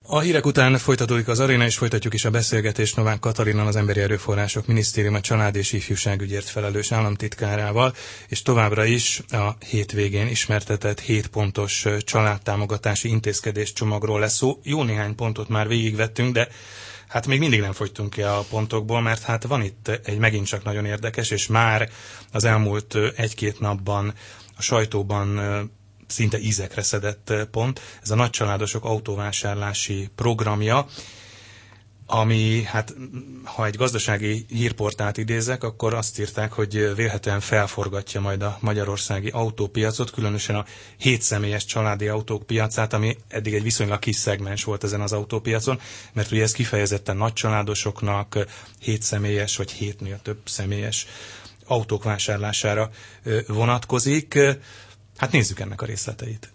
A hírek után folytatódik az Aréna, és folytatjuk is a beszélgetést Novák Katalinnal, az Emberi Erőforrások Minisztériuma család- és ifjúságügyért felelős államtitkárával, és továbbra is a hétvégén ismertetett 7 pontos családtámogatási intézkedéscsomagról lesz szó. Jó néhány pontot már végigvettünk, de hát még mindig nem fogytunk ki a pontokból, mert hát van itt egy megint csak nagyon érdekes, és már az elmúlt 1-2 napban a sajtóban szinte ízekre szedett pont. Ez a nagycsaládosok autóvásárlási programja, ami, hát ha egy gazdasági hírportált idézek, akkor azt írták, hogy vélhetően felforgatja majd a magyarországi autópiacot, különösen a 7 személyes családi autók piacát, ami eddig egy viszonylag kis szegmens volt ezen az autópiacon, mert ugye ez kifejezetten nagycsaládosoknak 7 személyes vagy 7-nél több személyes autók vásárlására vonatkozik. Hát nézzük ennek a részleteit.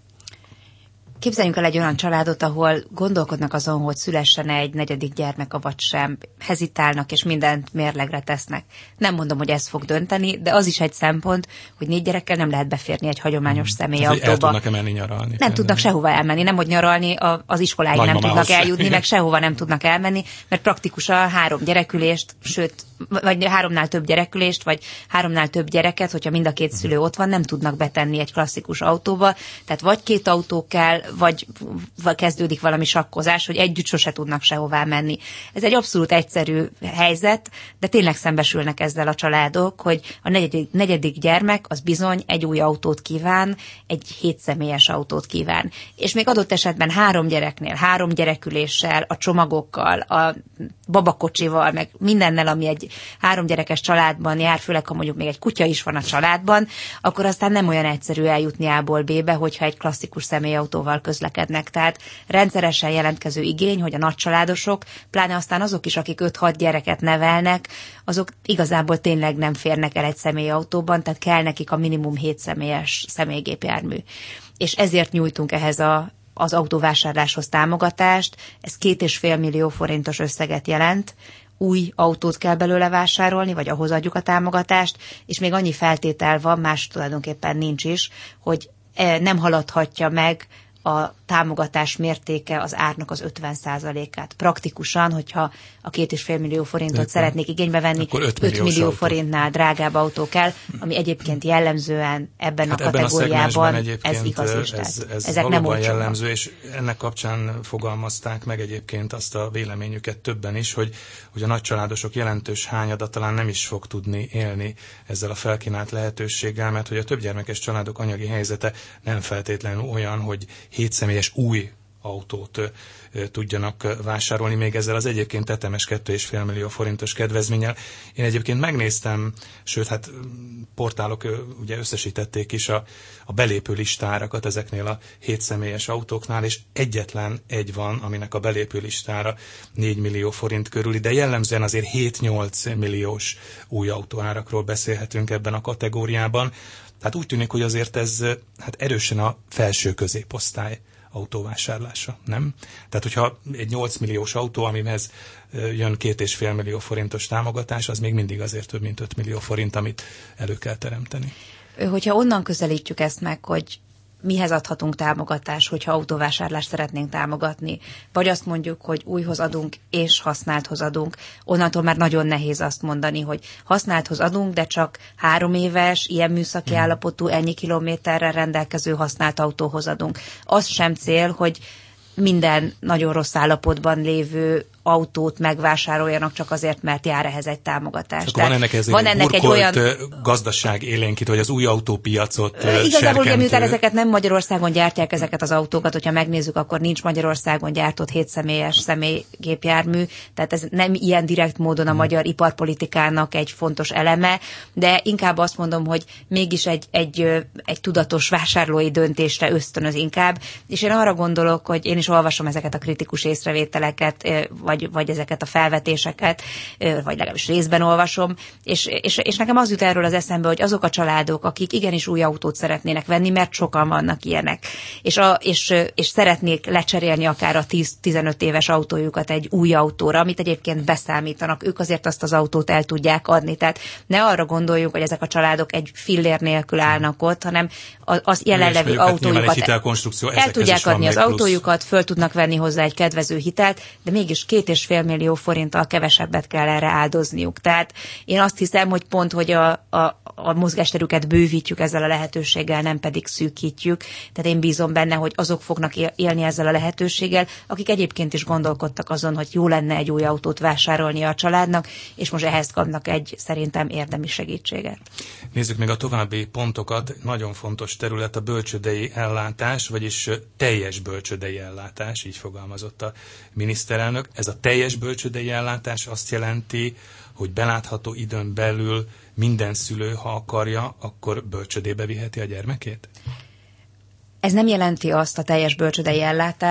Képzeljünk el egy olyan családot, ahol gondolkodnak azon, hogy szülessen egy 4. gyermek, vagy sem. Hezitálnak, és mindent mérlegre tesznek. Nem mondom, hogy ez fog dönteni, de az is egy szempont, hogy 4 gyerekkel nem lehet beférni egy hagyományos személyautóba. El tudnak-e menni nyaralni? Nem tudnak sehova elmenni, nem hogy nyaralni, az iskoláig nem tudnak eljutni, meg sehova nem tudnak elmenni, mert praktikusan 3 gyerekülést, sőt, vagy 3-nál több gyerekülést, vagy 3-nál több gyereket, hogyha mind a 2 szülő ott van, nem tudnak betenni egy klasszikus autóba. Tehát vagy 2 autó kell, vagy kezdődik valami sakkozás, hogy együtt sose tudnak sehová menni. Ez egy abszolút egyszerű helyzet, de tényleg szembesülnek ezzel a családok, hogy a 4. gyermek az bizony egy új autót kíván, egy 7 személyes autót kíván. És még adott esetben 3 gyereknél, 3 gyereküléssel, a csomagokkal, a babakocsival, meg mindennel, ami egy 3 gyerekes családban jár, főleg ha mondjuk még egy kutya is van a családban, akkor aztán nem olyan egyszerű eljutni A-ból B-be, hogyha egy klasszikus személyautóval közlekednek. Tehát rendszeresen jelentkező igény, hogy a nagycsaládosok, pláne aztán azok is, akik 5-6 gyereket nevelnek, azok igazából tényleg nem férnek el egy személyautóban, tehát kell nekik a minimum 7 személyes személygépjármű. És ezért nyújtunk ehhez az autóvásárláshoz támogatást, ez 2,5 millió forintos összeget jelent, új autót kell belőle vásárolni, vagy ahhoz adjuk a támogatást, és még annyi feltétel van, más tulajdonképpen nincs is, hogy nem haladhatja meg a támogatás mértéke az árnak az 50%-át. Praktikusan, hogyha a 2,5 millió forintot szeretnék igénybe venni, 5 millió forintnál drágább autó kell, ami egyébként jellemzően ebben a kategóriában ez igaz is. Ez ezek valóban nem jellemző, és ennek kapcsán fogalmazták meg egyébként azt a véleményüket többen is, hogy a nagycsaládosok jelentős hányada talán nem is fog tudni élni ezzel a felkínált lehetőséggel, mert hogy a többgyermekes családok anyagi helyzete nem feltétlenül olyan, hogy 7 személyes új autót tudjanak vásárolni, még ezzel az egyébként tetemes 2,5 millió forintos kedvezménnyel. Én egyébként megnéztem, sőt, hát portálok ugye összesítették is a belépő listárakat ezeknél a 7 személyes autóknál, és egyetlen egy van, aminek a belépő listára 4 millió forint körüli, de jellemzően azért 7-8 milliós új autóárakról beszélhetünk ebben a kategóriában. Tehát úgy tűnik, hogy azért ez hát erősen a felső középosztály autóvásárlása, nem? Tehát, hogyha egy 8 milliós autó, amihez jön 2,5 millió forintos támogatás, az még mindig azért több mint 5 millió forint, amit elő kell teremteni. Hogyha onnan közelítjük ezt meg, hogy mihez adhatunk támogatást, hogyha autóvásárlást szeretnénk támogatni, vagy azt mondjuk, hogy újhoz adunk és használthoz adunk, onnantól már nagyon nehéz azt mondani, hogy használthoz adunk, de csak 3 éves, ilyen műszaki állapotú, ennyi kilométerrel rendelkező használt autóhoz adunk. Az sem cél, hogy minden nagyon rossz állapotban lévő autót megvásároljanak csak azért, mert jár ehhez egy támogatás. Van ennek egy olyan gazdaság élénkít, hogy az új autópiacot igazából ugye miután ezeket nem Magyarországon gyártják ezeket az autókat, hogyha megnézzük, akkor nincs Magyarországon gyártott 7 személyes személygépjármű, tehát ez nem ilyen direkt módon a magyar iparpolitikának egy fontos eleme, de inkább azt mondom, hogy mégis egy tudatos vásárlói döntésre ösztönöz inkább, és én arra gondolok, hogy én is olvasom ezeket a kritikus észrevételeket, vagy ezeket a felvetéseket, vagy legalábbis részben olvasom, és nekem az jut erről az eszembe, hogy azok a családok, akik igenis új autót szeretnének venni, mert sokan vannak ilyenek, és szeretnék lecserélni akár a 10-15 éves autójukat egy új autóra, amit egyébként beszámítanak, ők azért azt az autót el tudják adni. Tehát ne arra gondoljunk, hogy ezek a családok egy fillér nélkül állnak ott, hanem az jelenlevő autójukat el tudják adni az autójukat, föl tudnak venni hozzá egy kedvező hitelt, de mégis 2,5 millió forinttal kevesebbet kell erre áldozniuk. Tehát én azt hiszem, hogy pont, hogy a mozgásterüket bővítjük ezzel a lehetőséggel, nem pedig szűkítjük. Tehát én bízom benne, hogy azok fognak élni ezzel a lehetőséggel, akik egyébként is gondolkodtak azon, hogy jó lenne egy új autót vásárolnia a családnak, és most ehhez kapnak egy szerintem érdemi segítséget. Nézzük meg a további pontokat. Nagyon fontos terület a bölcsődei ellátás, vagyis teljes bölcsődei ellátás, így fogalmazott a miniszterelnök. Ez a teljes bölcsődei ellátás azt jelenti, hogy belátható időn belül minden szülő, ha akarja, akkor bölcsődébe viheti a gyermekét? Ez nem jelenti azt a teljes bölcsődei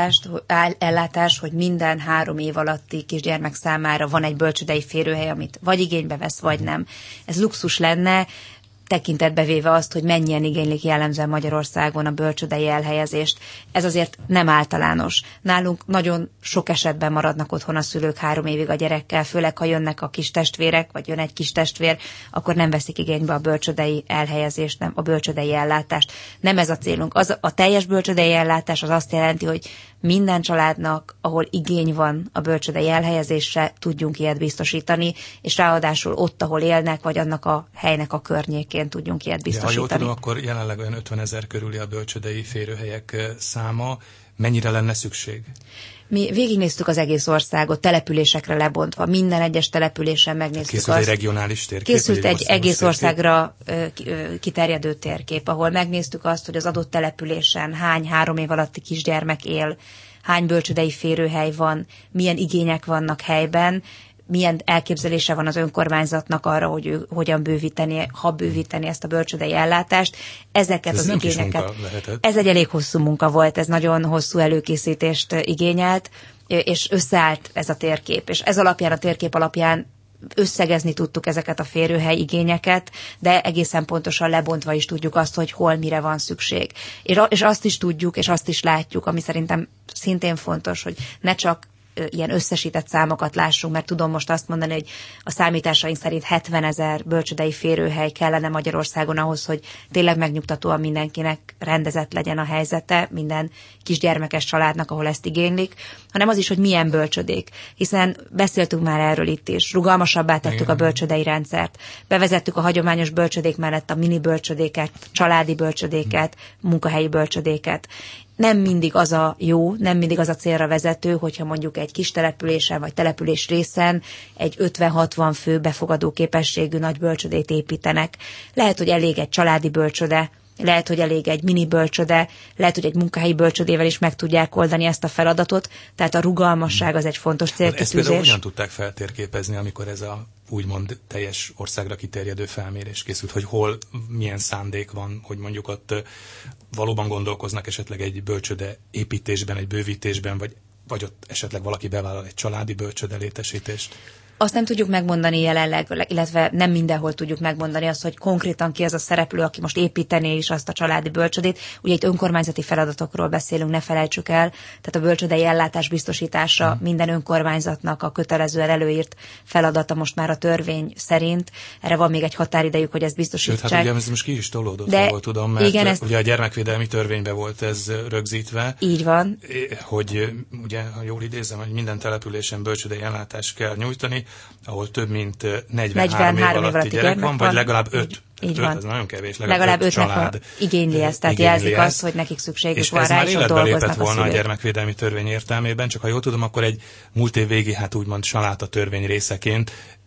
ellátás, hogy minden 3 év alatti kisgyermek számára van egy bölcsődei férőhely, amit vagy igénybe vesz, vagy nem. Ez luxus lenne, tekintetbe véve azt, hogy mennyien igénylik jellemzően Magyarországon a bölcsődei elhelyezést. Ez azért nem általános. Nálunk nagyon sok esetben maradnak otthon a szülők 3 évig a gyerekkel, főleg ha jönnek a kistestvérek, vagy jön egy kistestvér, akkor nem veszik igénybe a bölcsődei elhelyezést, nem a bölcsődei ellátást. Nem ez a célunk. A teljes bölcsődei ellátás az azt jelenti, hogy minden családnak, ahol igény van a bölcsődei elhelyezésre, tudjunk ilyet biztosítani, és ráadásul ott, ahol élnek, vagy annak a helynek a környékén tudjunk ilyet biztosítani. Ha jól tudom, akkor jelenleg olyan 50 000 körüli a bölcsődei férőhelyek száma. Mennyire lenne szükség? Mi végignéztük az egész országot, településekre lebontva. Minden egyes településen megnéztük Készült egy regionális térkép? Készült egy egész országra kiterjedő térkép, ahol megnéztük azt, hogy az adott településen hány 3 év alatti kisgyermek él, hány bölcsődei férőhely van, milyen igények vannak helyben, milyen elképzelése van az önkormányzatnak arra, hogy ő hogyan bővíteni ezt a bölcsődei ellátást. Ezeket az igényeket. Ez egy elég hosszú munka volt, ez nagyon hosszú előkészítést igényelt, és összeállt ez a térkép. És ez alapján, a térkép alapján összegezni tudtuk ezeket a férőhely igényeket, de egészen pontosan lebontva is tudjuk azt, hogy hol mire van szükség. És azt is tudjuk, és azt is látjuk, ami szerintem szintén fontos, hogy ne csak ilyen összesített számokat lássunk, mert tudom most azt mondani, hogy a számításaink szerint 70 000 bölcsődei férőhely kellene Magyarországon ahhoz, hogy tényleg megnyugtatóan mindenkinek rendezett legyen a helyzete, minden kisgyermekes családnak, ahol ezt igénylik, hanem az is, hogy milyen bölcsödék. Hiszen beszéltünk már erről itt is, rugalmasabbá tettük a bölcsődei rendszert, bevezettük a hagyományos bölcsödék mellett a mini bölcsödéket, családi bölcsödéket, munkahelyi bölcsödéket. Nem mindig az a jó, nem mindig az a célra vezető, hogyha mondjuk egy kis településen vagy település részen egy 50-60 fő befogadó képességű nagy bölcsödét építenek. Lehet, hogy elég egy családi bölcsöde, lehet, hogy elég egy mini bölcsöde, lehet, hogy egy munkahelyi bölcsödével is meg tudják oldani ezt a feladatot, tehát a rugalmasság az egy fontos célkitűzés. Ezt például hogyan tudták feltérképezni, amikor ez a úgymond teljes országra kiterjedő felmérés készült, hogy hol milyen szándék van, hogy mondjuk ott valóban gondolkoznak esetleg egy bölcsöde építésben, egy bővítésben, vagy ott esetleg valaki bevállal egy családi bölcsöde létesítést? Azt nem tudjuk megmondani jelenleg, illetve nem mindenhol tudjuk megmondani azt, hogy konkrétan ki az a szereplő, aki most építené is azt a családi bölcsödét. Ugye itt önkormányzati feladatokról beszélünk, ne felejtsük el. Tehát a bölcsödei ellátás biztosítása minden önkormányzatnak a kötelezően előírt feladata most már a törvény szerint. Erre van még egy határidejük, hogy ezt biztosítsák. Sőt, hát ugye ez most ki is tolódott, jól tudom, mert igen, ugye a gyermekvédelmi törvényben volt ez rögzítve. Így van. Hogy ugye, ha jól idézem, hogy minden településen bölcsödei ellátást kell nyújtani, ahol több mint 43 év alatti gyerek van, vagy legalább 5. Így van. Ez nagyon kevés, legalább 5 család igényli ezt, tehát jelzik azt, hogy nekik szükségük van rá, és ott dolgoznak a szülők. És ez már életbe lépett volna a gyermekvédelmi törvény értelmében, csak ha jól tudom, akkor egy múlt év végi, hát úgymond saláta törvény részeként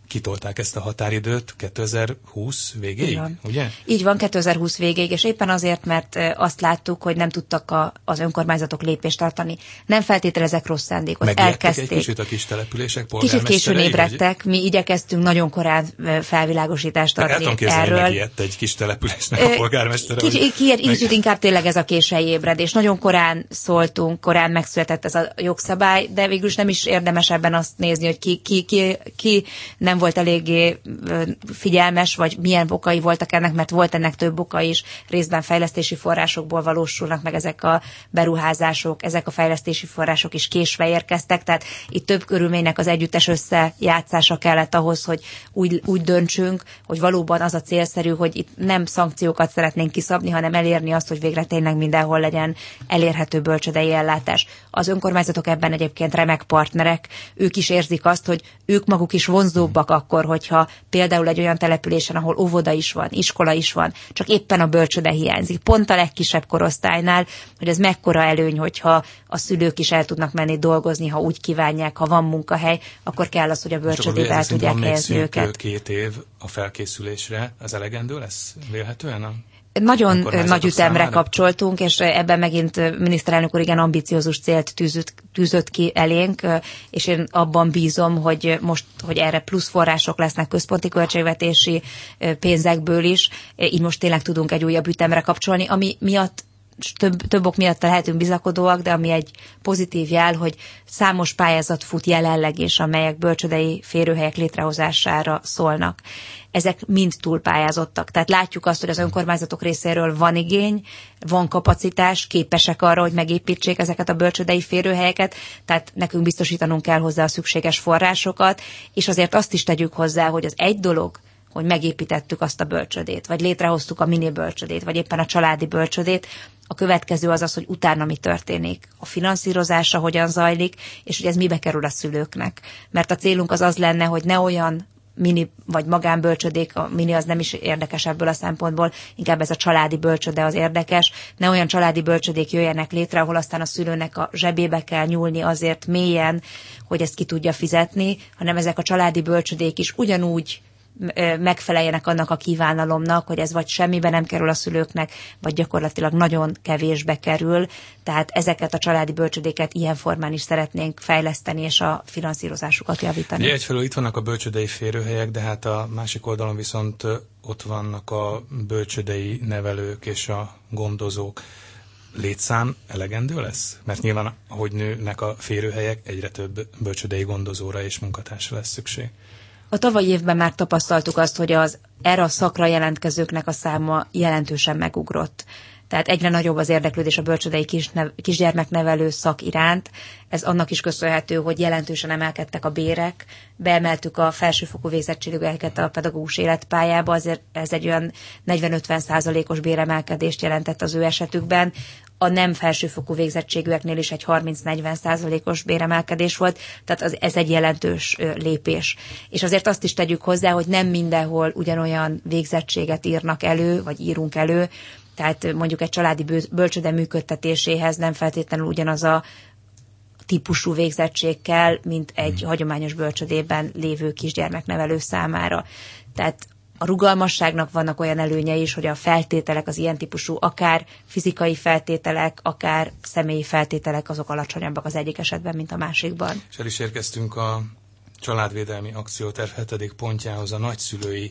kitolták ezt a határidőt 2020 végéig, ugye? Így van, 2020 végéig, és éppen azért, mert azt láttuk, hogy nem tudtak az önkormányzatok lépést tartani. Nem feltételezek rossz szándékot, elkezdték. Egy kicsit a kis települések Kicsit későn ébredtek, mi igyekeztünk nagyon korán felvilágosítást adni erről. Megijedt egy kis településnek a polgármestere. Kicsit inkább tényleg ez a késői ébredés. Nagyon korán szóltunk, korán megszületett ez a jogszabály, de végül is nem is érdemes ebben azt nézni, hogy ki nem volt eléggé figyelmes, vagy milyen okai voltak ennek, mert volt ennek több oka is. Részben fejlesztési forrásokból valósulnak meg ezek a beruházások, ezek a fejlesztési források is késve érkeztek, tehát itt több körülménynek az együttes összejátszása kellett ahhoz, hogy úgy döntsünk, hogy valóban az a célszerű, hogy itt nem szankciókat szeretnénk kiszabni, hanem elérni azt, hogy végre tényleg mindenhol legyen elérhető bölcsődei ellátás. Az önkormányzatok ebben egyébként remek partnerek, ők is érzik azt, hogy ők maguk is vonzóbbak akkor, hogyha például egy olyan településen, ahol óvoda is van, iskola is van, csak éppen a bölcsőde hiányzik. Pont a legkisebb korosztálynál, hogy ez mekkora előny, hogyha a szülők is el tudnak menni dolgozni, ha úgy kívánják, ha van munkahely, akkor kell az, hogy a bölcsődébe el tudják helyezni őket. 2 év a felkészülésre, az elegendő lesz vélhetően? Nagyon nagy ütemre kapcsoltunk, és ebben megint miniszterelnök úr igen ambiciózus célt tűzött ki elénk, és én abban bízom, hogy most, hogy erre plusz források lesznek központi költségvetési pénzekből is, így most tényleg tudunk egy újabb ütemre kapcsolni, ami miatt több ok miatt lehetünk bizakodóak, de ami egy pozitív jel, hogy számos pályázat fut jelenleg is, amelyek bölcsődei férőhelyek létrehozására szólnak. Ezek mind túlpályázottak. Tehát látjuk azt, hogy az önkormányzatok részéről van igény, van kapacitás, képesek arra, hogy megépítsék ezeket a bölcsődei férőhelyeket, tehát nekünk biztosítanunk kell hozzá a szükséges forrásokat, és azért azt is tegyük hozzá, hogy az egy dolog, hogy megépítettük azt a bölcsödét, vagy létrehoztuk a mini bölcsödét, vagy éppen a családi bölcsödét. A következő az, hogy utána mi történik, a finanszírozása hogyan zajlik, és hogy ez mibe kerül a szülőknek. Mert a célunk az lenne, hogy ne olyan mini vagy magánbölcsödék, a mini az nem is érdekes ebből a szempontból, inkább ez a családi bölcsöde az érdekes, ne olyan családi bölcsödék jöjjenek létre, ahol aztán a szülőnek a zsebébe kell nyúlni azért mélyen, hogy ezt ki tudja fizetni, hanem ezek a családi bölcsödék is ugyanúgy megfeleljenek annak a kívánalomnak, hogy ez vagy semmibe nem kerül a szülőknek, vagy gyakorlatilag nagyon kevésbe kerül. Tehát ezeket a családi bölcsödéket ilyen formán is szeretnénk fejleszteni, és a finanszírozásukat javítani. Egyfelől itt vannak a bölcsödei férőhelyek, de hát a másik oldalon viszont ott vannak a bölcsödei nevelők és a gondozók. Létszám elegendő lesz? Mert nyilván, ahogy nőnek a férőhelyek, egyre több bölcsödei gondozóra és munkatársra lesz szükség. A tavalyi évben már tapasztaltuk azt, hogy erre a szakra jelentkezőknek a száma jelentősen megugrott. Tehát egyre nagyobb az érdeklődés a bölcsődei kisgyermeknevelő szak iránt. Ez annak is köszönhető, hogy jelentősen emelkedtek a bérek, beemeltük a felsőfokú végzettségűeket a pedagógus életpályába, azért ez egy olyan 40-50%-os béremelkedést jelentett az ő esetükben. A nem felsőfokú végzettségűeknél is egy 30-40%-os béremelkedés volt, tehát ez egy jelentős lépés. És azért azt is tegyük hozzá, hogy nem mindenhol ugyanolyan végzettséget írnak elő, vagy írunk elő, tehát mondjuk egy családi bölcsöde működtetéséhez nem feltétlenül ugyanaz a típusú végzettség kell, mint egy hagyományos bölcsödében lévő kisgyermeknevelő számára. Tehát a rugalmasságnak vannak olyan előnyei is, hogy a feltételek, az ilyen típusú, akár fizikai feltételek, akár személyi feltételek, azok alacsonyabbak az egyik esetben, mint a másikban. És el is érkeztünk a családvédelmi akcióterv 7. pontjához, a nagyszülői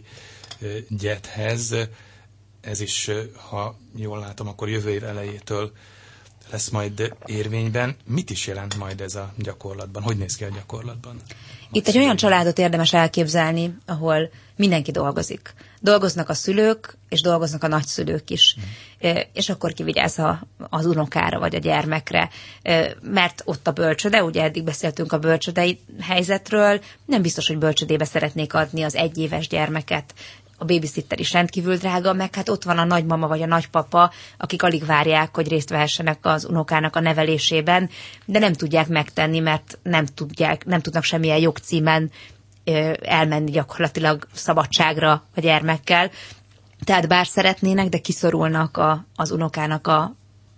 gyethez. Ez is, ha jól látom, akkor jövő év elejétől lesz majd érvényben. Mit is jelent majd ez a gyakorlatban? Hogy néz ki a gyakorlatban? Itt egy olyan családot érdemes elképzelni, ahol mindenki dolgozik. Dolgoznak a szülők, és dolgoznak a nagyszülők is. És akkor ki vigyáz az unokára, vagy a gyermekre. Mert ott a bölcsöde, ugye eddig beszéltünk a bölcsödei helyzetről, nem biztos, hogy bölcsödébe szeretnék adni az 1 éves gyermeket. A babysitter is rendkívül drága, meg hát ott van a nagymama vagy a nagypapa, akik alig várják, hogy részt vehessenek az unokának a nevelésében, de nem tudják megtenni, mert nem tudnak semmilyen jogcímen elmenni gyakorlatilag szabadságra a gyermekkel. Tehát bár szeretnének, de kiszorulnak az unokának a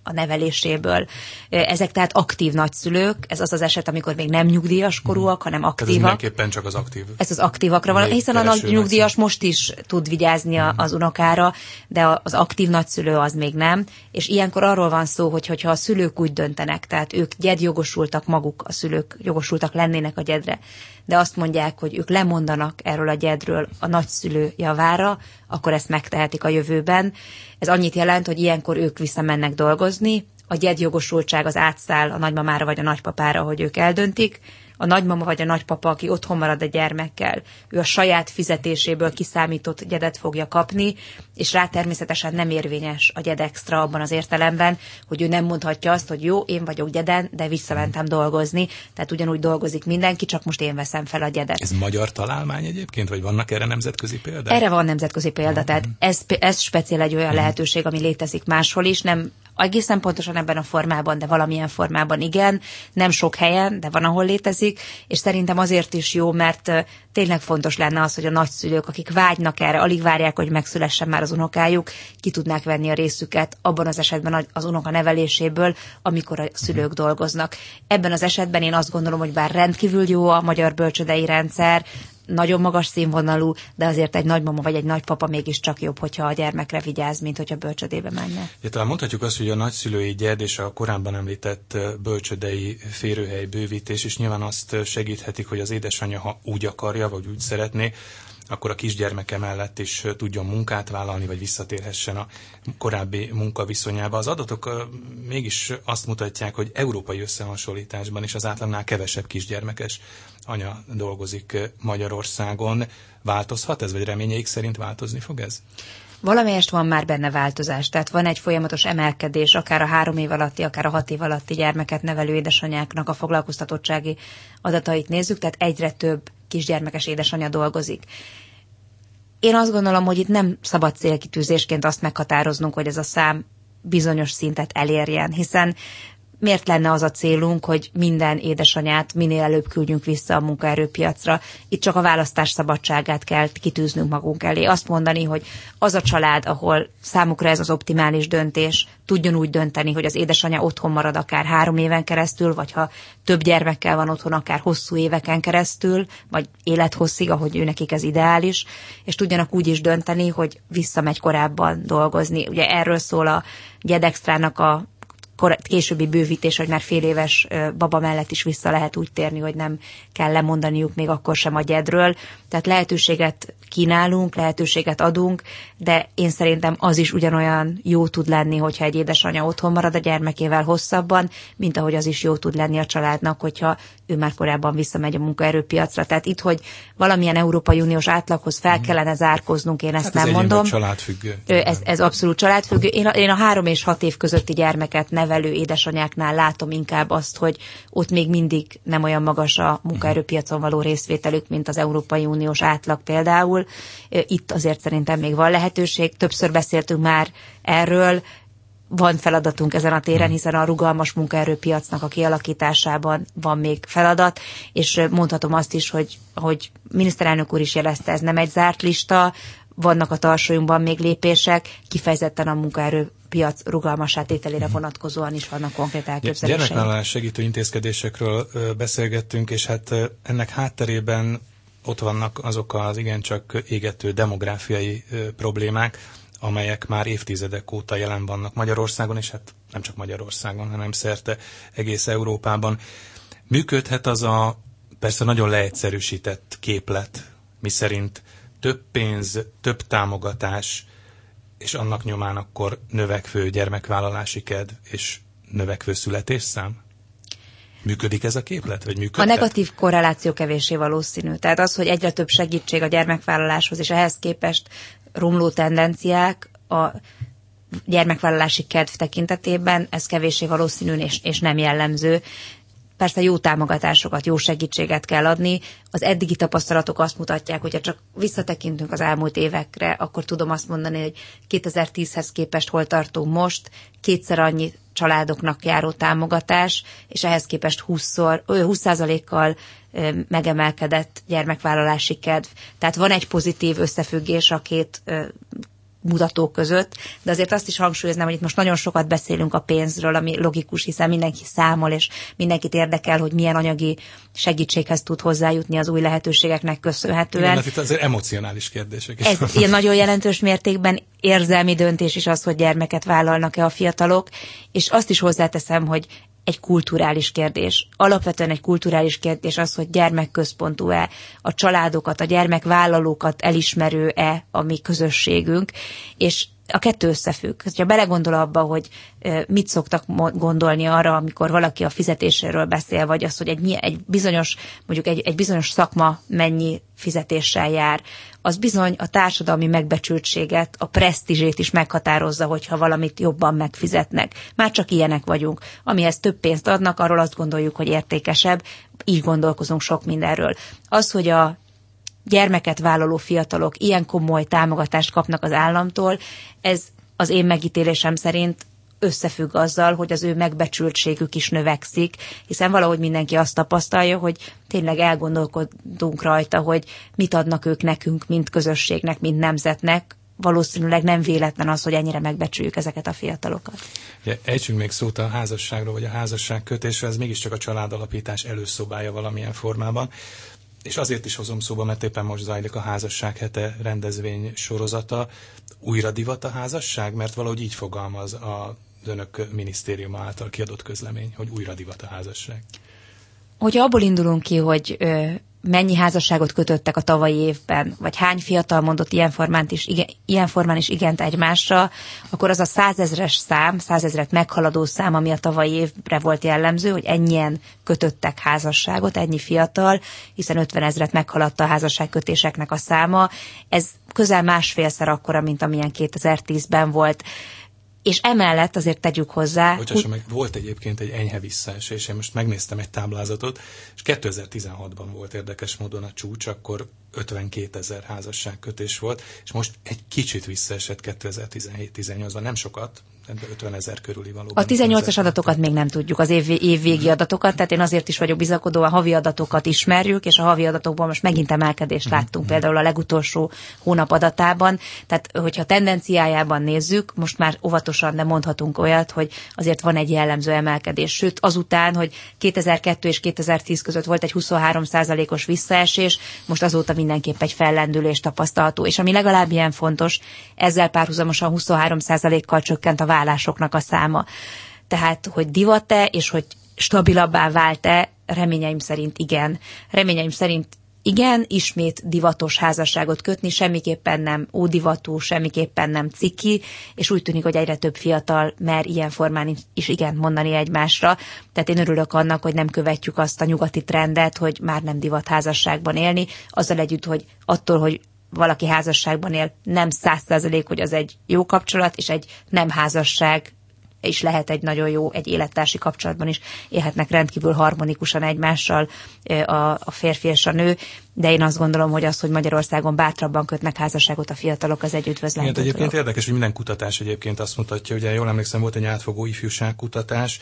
a neveléséből. Ezek tehát aktív nagyszülők, ez az az eset, amikor még nem nyugdíjas korúak, hanem aktívak. Ez mindenképpen csak az aktív. Ez az aktívakra van, hiszen a nyugdíjas most is tud vigyázni az unokára, de az aktív nagyszülő az még nem, és ilyenkor arról van szó, hogyha a szülők úgy döntenek, tehát ők gyedjogosultak maguk, a szülők jogosultak lennének a gyedre, de azt mondják, hogy ők lemondanak erről a gyedről a nagyszülő javára, akkor ezt megtehetik a jövőben. Ez annyit jelent, hogy ilyenkor ők visszamennek dolgozni, a gyedjogosultság az átszáll a nagymamára vagy a nagypapára, hogy ők eldöntik. A nagymama vagy a nagypapa, aki otthon marad a gyermekkel, ő a saját fizetéséből kiszámított gyedet fogja kapni, és rá természetesen nem érvényes a gyed extra abban az értelemben, hogy ő nem mondhatja azt, hogy jó, én vagyok gyeden, de visszamentem dolgozni, tehát ugyanúgy dolgozik mindenki, csak most én veszem fel a gyedet. Ez magyar találmány egyébként, vagy vannak erre nemzetközi példák? Erre van nemzetközi példa, tehát ez speciál egy olyan lehetőség, ami létezik máshol is, nem egészen pontosan ebben a formában, de valamilyen formában igen, nem sok helyen, de van, ahol létezik, és szerintem azért is jó, mert tényleg fontos lenne az, hogy a nagyszülők, akik vágynak erre, alig várják, hogy megszülessen már az unokájuk, ki tudnák venni a részüket abban az esetben az unoka neveléséből, amikor a szülők dolgoznak. Ebben az esetben én azt gondolom, hogy bár rendkívül jó a magyar bölcsődei rendszer, nagyon magas színvonalú, de azért egy nagymama vagy egy nagypapa mégiscsak jobb, hogyha a gyermekre vigyáz, mint hogyha bölcsödébe menne. Ja, talán mondhatjuk azt, hogy a nagyszülői gyed és a korábban említett bölcsödei férőhely bővítés is nyilván azt segíthetik, hogy az édesanyja, ha úgy akarja, vagy úgy szeretné, akkor a kisgyermeke mellett is tudjon munkát vállalni, vagy visszatérhessen a korábbi munkaviszonyába. Az adatok mégis azt mutatják, hogy európai összehasonlításban is az átlagnál kevesebb kisgyermekes anya dolgozik Magyarországon. Változhat ez, vagy reményeik szerint változni fog ez? Valamelyest van már benne változás, tehát van egy folyamatos emelkedés, akár a 3 év alatti, akár a 6 év alatti gyermeket nevelő édesanyáknak a foglalkoztatottsági adatait nézzük, tehát egyre több kisgyermekes édesanyja dolgozik. Én azt gondolom, hogy itt nem szabad célkitűzésként azt meghatároznunk, hogy ez a szám bizonyos szintet elérjen, hiszen miért lenne az a célunk, hogy minden édesanyát minél előbb küldjünk vissza a munkaerőpiacra? Itt csak a választás szabadságát kell kitűznünk magunk elé. Azt mondani, hogy az a család, ahol számukra ez az optimális döntés, tudjon úgy dönteni, hogy az édesanyja otthon marad akár 3 éven keresztül, vagy ha több gyermekkel van otthon, akár hosszú éveken keresztül, vagy élethosszig, ahogy ő nekik ez ideális, és tudjanak úgy is dönteni, hogy visszamegy korábban dolgozni. Ugye erről szól a gyedextrának a későbbi bővítés, hogy már fél éves baba mellett is vissza lehet úgy térni, hogy nem kell lemondaniuk még akkor sem a gyedről. Tehát lehetőséget kínálunk, lehetőséget adunk, de én szerintem az is ugyanolyan jó tud lenni, hogyha egy édesanyja otthon marad a gyermekével hosszabban, mint ahogy az is jó tud lenni a családnak, hogyha ő már korábban visszamegy a munkaerőpiacra. Tehát itt, hogy valamilyen Európai Uniós átlaghoz fel kellene zárkoznunk, én ezt nem mondom. Családfüggő. Ez abszolút családfüggő. Én a 3 és 6 év közötti gyermeket nevelő édesanyáknál látom inkább azt, hogy ott még mindig nem olyan magas a munkaerőpiacon való részvételük, mint az Európai Uniós átlag például. Itt azért szerintem még van lehetőség. Többször beszéltünk már erről, van feladatunk ezen a téren, hiszen a rugalmas munkaerőpiacnak a kialakításában van még feladat, és mondhatom azt is, hogy miniszterelnök úr is jelezte, ez nem egy zárt lista, vannak a tarsolyunkban még lépések, kifejezetten a munkaerőpiac rugalmas átételére vonatkozóan is vannak konkrét elképzelések. Gyermekvállalás segítő intézkedésekről beszélgettünk, és hát ennek hátterében ott vannak azok az igencsak égető demográfiai problémák, amelyek már évtizedek óta jelen vannak Magyarországon, és hát nem csak Magyarországon, hanem szerte egész Európában. Működhet az a persze nagyon leegyszerűsített képlet, miszerint több pénz, több támogatás, és annak nyomán akkor növekvő gyermekvállalási kedv és növekvő születésszám? Működik ez a képlet? Vagy működhet? A negatív korreláció kevéssé valószínű. Tehát az, hogy egyre több segítség a gyermekvállaláshoz, és ehhez képest romló tendenciák a gyermekvállalási kedv tekintetében, ez kevéssé valószínű és nem jellemző. Persze jó támogatásokat, jó segítséget kell adni. Az eddigi tapasztalatok azt mutatják, hogyha csak visszatekintünk az elmúlt évekre, akkor tudom azt mondani, hogy 2010-hez képest hol tartunk most, 2-szer annyi családoknak járó támogatás, és ehhez képest 20%-kal megemelkedett gyermekvállalási kedv. Tehát van egy pozitív összefüggés a két mutatók között, de azért azt is hangsúlyoznám, hogy itt most nagyon sokat beszélünk a pénzről, ami logikus, hiszen mindenki számol, és mindenkit érdekel, hogy milyen anyagi segítséghez tud hozzájutni az új lehetőségeknek köszönhetően. Igen, itt azért emocionális kérdések is. Ez ilyen nagyon jelentős mértékben érzelmi döntés is az, hogy gyermeket vállalnak-e a fiatalok, és azt is hozzáteszem, hogy egy kulturális kérdés. Alapvetően egy kulturális kérdés az, hogy gyermekközpontú-e, a családokat, a gyermekvállalókat elismerő-e a mi közösségünk, és a kettő összefügg. Ha belegondol abba, hogy mit szoktak gondolni arra, amikor valaki a fizetéséről beszél, vagy az, hogy egy bizonyos szakma mennyi fizetéssel jár, az bizony a társadalmi megbecsültséget, a presztízsét is meghatározza, hogyha valamit jobban megfizetnek. Már csak ilyenek vagyunk. Amihez több pénzt adnak, arról azt gondoljuk, hogy értékesebb, így gondolkozunk sok mindenről. Az, hogy a gyermeket vállaló fiatalok ilyen komoly támogatást kapnak az államtól, ez az én megítélésem szerint összefügg azzal, hogy az ő megbecsültségük is növekszik, hiszen valahogy mindenki azt tapasztalja, hogy tényleg elgondolkodunk rajta, hogy mit adnak ők nekünk, mint közösségnek, mint nemzetnek. Valószínűleg nem véletlen az, hogy ennyire megbecsüljük ezeket a fiatalokat. Ja, ejtsünk még szót a házasságról, vagy a házasságkötésről, ez mégiscsak a családalapítás előszobája valamilyen formában. És azért is hozom szóba, mert éppen most zajlik a Házasság hete rendezvény sorozata. Újra divat a házasság? Mert valahogy így fogalmaz az önök minisztériuma által kiadott közlemény, hogy újra divat a házasság. Hogyha abból indulunk ki, hogy mennyi házasságot kötöttek a tavalyi évben, vagy hány fiatal mondott ilyen formán is igent egymásra, akkor az a 100 000-es szám, 100 000-et meghaladó szám, ami a tavalyi évre volt jellemző, hogy ennyien kötöttek házasságot, ennyi fiatal, hiszen 50 000-et meghaladta a házasságkötéseknek a száma. Ez közel másfélszer akkora, mint amilyen 2010-ben volt. És emellett azért tegyük hozzá... Bocsásson meg, volt egyébként egy enyhe visszaesés, én most megnéztem egy táblázatot, és 2016-ban volt érdekes módon a csúcs, akkor 52 000 házasságkötés volt, és most egy kicsit visszaesett 2017-18-ban, nem sokat, 50 000 körüli valóban. A 18-as adatokat még nem tudjuk, az évvégi adatokat, tehát én azért is vagyok bizakodó, a havi adatokat ismerjük, és a havi adatokban most megint emelkedést láttunk, például a legutolsó hónap adatában, tehát hogyha tendenciájában nézzük, most már óvatosan, de mondhatunk olyat, hogy azért van egy jellemző emelkedés, sőt azután, hogy 2002 és 2010 között volt egy 23%-os visszaesés, most azóta mindenképp egy fellendülés tapasztalható, és ami legalább ilyen fontos, ezzel párhuzamosan 23%-kal csökkent a vállásoknak a száma. Tehát, hogy divat-e, és hogy stabilabbá vált-e, reményeim szerint igen. Reményeim szerint igen, ismét divatos házasságot kötni, semmiképpen nem ódivatú, semmiképpen nem ciki, és úgy tűnik, hogy egyre több fiatal mer ilyen formán is igent mondani egymásra. Tehát én örülök annak, hogy nem követjük azt a nyugati trendet, hogy már nem divat házasságban élni, azzal együtt, hogy attól, hogy valaki házasságban él, nem 100%, hogy az egy jó kapcsolat, és egy nem házasság is lehet egy nagyon jó, egy élettársi kapcsolatban is élhetnek rendkívül harmonikusan egymással a férfi és a nő, de én azt gondolom, hogy az, hogy Magyarországon bátrabban kötnek házasságot a fiatalok, az egy üdvözlendő. Igen, egyébként érdekes, hogy minden kutatás egyébként azt mutatja, ugye jól emlékszem, volt egy átfogó ifjúságkutatás,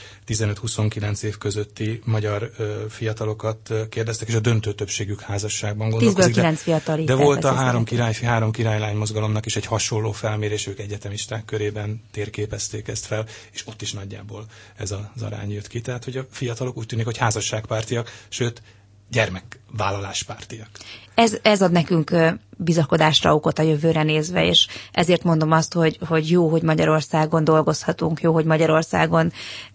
15-29 év közötti magyar fiatalokat kérdeztek, és a döntő többségük házasságban gondolkozik. 10-9 fiatal. De volt a három királylány mozgalomnak is egy hasonló felmérés, ők egyetemisták körében térképezték ezt fel, és ott is nagyjából ez az arány jött ki. Tehát, hogy a fiatalok úgy tűnik, hogy házasságpártiak, sőt, gyermekvállaláspártiak. Ez ad nekünk bizakodásra okot a jövőre nézve, és ezért mondom azt, hogy jó, hogy Magyarországon dolgozhatunk, jó, hogy Magyarországon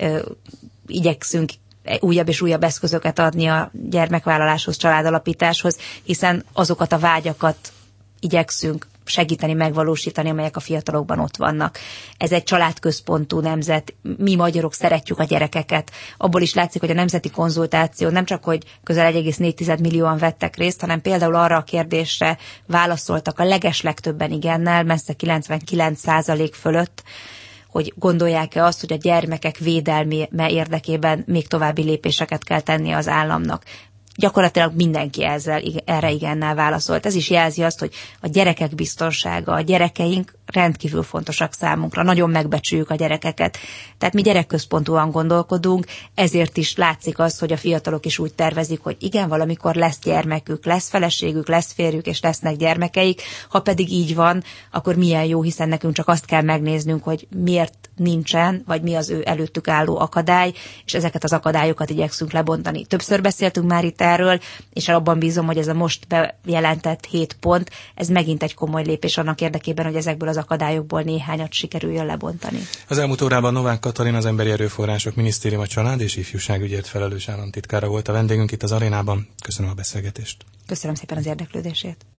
igyekszünk újabb és újabb eszközöket adni a gyermekvállaláshoz, családalapításhoz, hiszen azokat a vágyakat igyekszünk segíteni, megvalósítani, amelyek a fiatalokban ott vannak. Ez egy családközpontú nemzet. Mi magyarok szeretjük a gyerekeket. Abból is látszik, hogy a nemzeti konzultáció nem csak, hogy közel 1,4 millióan vettek részt, hanem például arra a kérdésre válaszoltak a legeslegtöbben igennel, messze 99% fölött, hogy gondolják-e azt, hogy a gyermekek védelme érdekében még további lépéseket kell tenni az államnak. Gyakorlatilag mindenki erre igennel válaszolt. Ez is jelzi azt, hogy a gyerekek biztonsága, a gyerekeink rendkívül fontosak számunkra, nagyon megbecsüljük a gyerekeket. Tehát mi gyerekközpontúan gondolkodunk, ezért is látszik az, hogy a fiatalok is úgy tervezik, hogy igen, valamikor lesz gyermekük, lesz feleségük, lesz férjük, és lesznek gyermekeik. Ha pedig így van, akkor milyen jó, hiszen nekünk csak azt kell megnéznünk, hogy miért nincsen, vagy mi az ő előttük álló akadály, és ezeket az akadályokat igyekszünk lebontani. Többször beszéltünk már itt erről, és abban bízom, hogy ez a most bejelentett 7 pont, ez megint egy komoly lépés annak érdekében, hogy ezekből az akadályokból néhányat sikerüljön lebontani. Az elmúlt órában Novák Katalin, az Emberi Erőforrások Minisztériuma család és ifjúságügyért felelős államtitkára volt a vendégünk itt az arénában. Köszönöm a beszélgetést. Köszönöm szépen az érdeklődését.